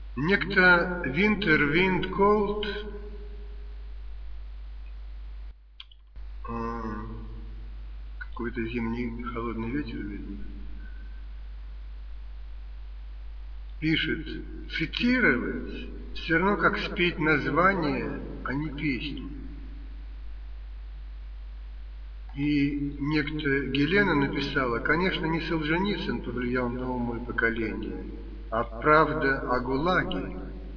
Некто Winter Wind Cold какой-то зимний холодный ветер, видно, пишет: цитировать все равно как спеть название, а не песню. И некто Гелена написала: конечно, не Солженицын повлиял на умы поколения, а правда о ГУЛАГе.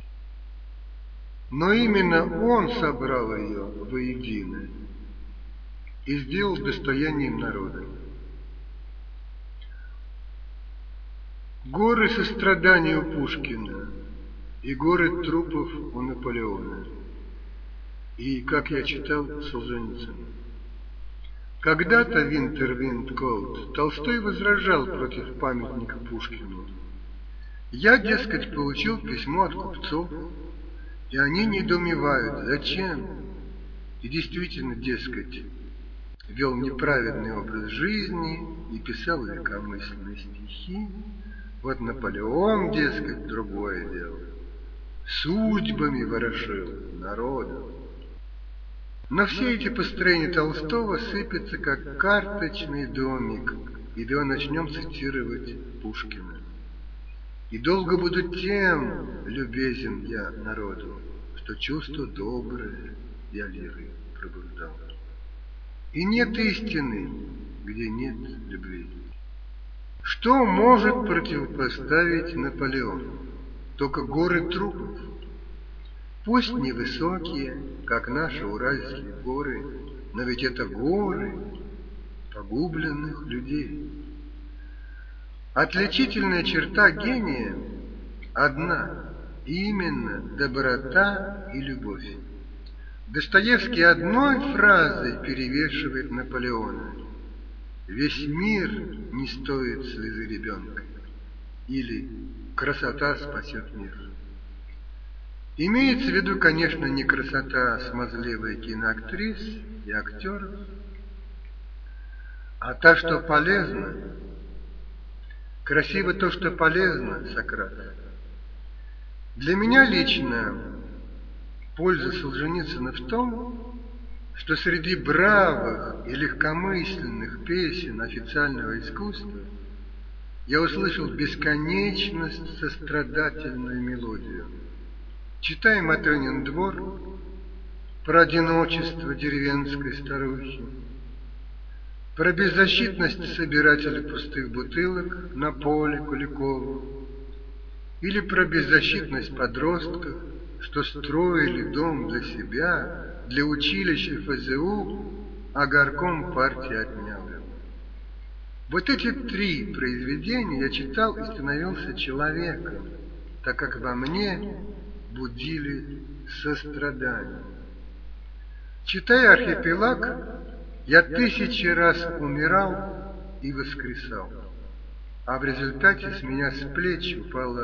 Но именно он собрал ее воедино и сделал достоянием народа. Горы сострадания у Пушкина и горы трупов у Наполеона. И, как я читал, Солженицына. Когда-то Winter Wind Cold Толстой возражал против памятника Пушкину. Я, дескать, получил письмо от купцов, и они недоумевают, зачем. И действительно, дескать, вел неправедный образ жизни и писал легкомысленные стихи. Вот Наполеон, дескать, другое дело. Судьбами ворошил народом. Но все эти построения Толстого сыпятся, как карточный домик, едва начнем цитировать Пушкина. И долго буду тем любезен я народу, что чувство доброе я лирой пробуждал. И нет истины, где нет любви. Что может противопоставить Наполеон? Только горы трупов. Пусть невысокие, как наши уральские горы, но ведь это горы погубленных людей. Отличительная черта гения одна, именно доброта и любовь. Достоевский одной фразой перевешивает Наполеона: «Весь мир не стоит слезы ребенка» или «Красота спасет мир». Имеется в виду, конечно, не красота смазливой киноактрис и актеров, а та, что полезна. Красиво то, что полезно, Сократ. Для меня лично польза Солженицына в том, что среди бравых и легкомысленных песен официального искусства я услышал бесконечность сострадательную мелодию. Читай «Матрёнин двор», про одиночество деревенской старухи, про беззащитность собирателя пустых бутылок на поле Куликова, или про беззащитность подростков, что строили дом для себя, для училища ФЗУ, а горком партии отнял его. Вот эти три произведения я читал и становился человеком, так как во мне будили сострадание. Читая «Архипелаг», я 1000 раз умирал и воскресал, а в результате у меня с плеч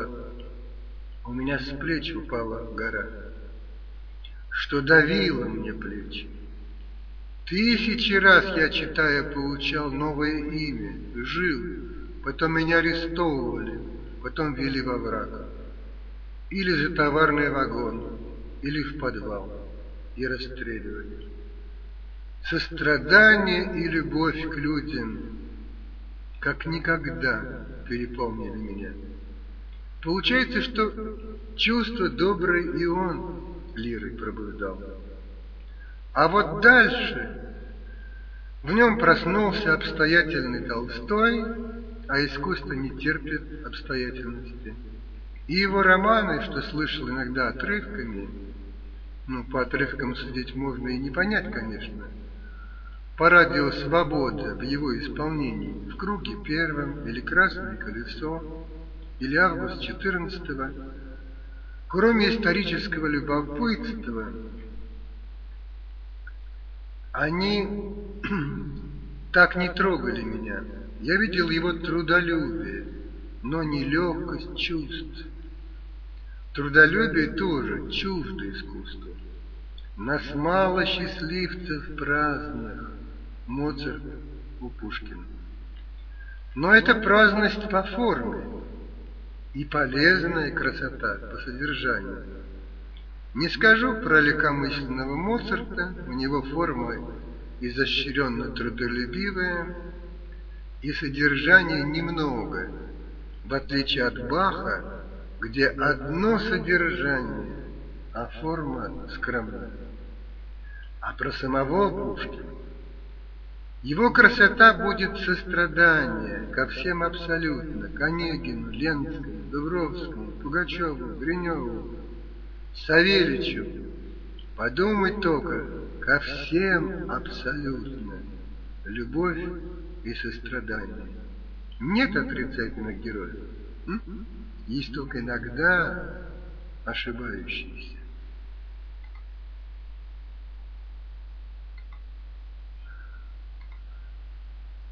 упала гора, что давила мне плечи. 1000 раз я, читая, получал новое имя, жил, потом меня арестовывали, потом вели во враг, или за товарный вагон, или в подвал, и расстреливали. Сострадание и любовь к людям как никогда переполнили меня. Получается, что чувство доброе и он лирой пробуждал. А вот дальше в нем проснулся обстоятельный Толстой, а искусство не терпит обстоятельности. И его романы, что слышал иногда отрывками, по отрывкам судить можно и не понять, конечно, по радио «Свобода» в его исполнении «В круге первом» или «Красное колесо» или «Август 14-го», кроме исторического любопытства, они так не трогали меня. Я видел его трудолюбие, но не легкость чувств. Трудолюбие тоже чуждо искусству. Нас мало счастливцев праздных, Моцарт у Пушкина. Но это праздность по форме. и полезная красота по содержанию. Не скажу про легкомысленного Моцарта, у него форма изощренно трудолюбивая, и содержания немного, в отличие от Баха, где одно содержание, а форма скромна. А про самого Пушкина. Его красота будет сострадание ко всем абсолютно, к Онегину, Ленскому, Дубровскому, Пугачеву, Гриневу, Савельичу. Подумать только, ко всем абсолютно любовь и сострадание. Нет отрицательных героев. Есть только иногда ошибающиеся.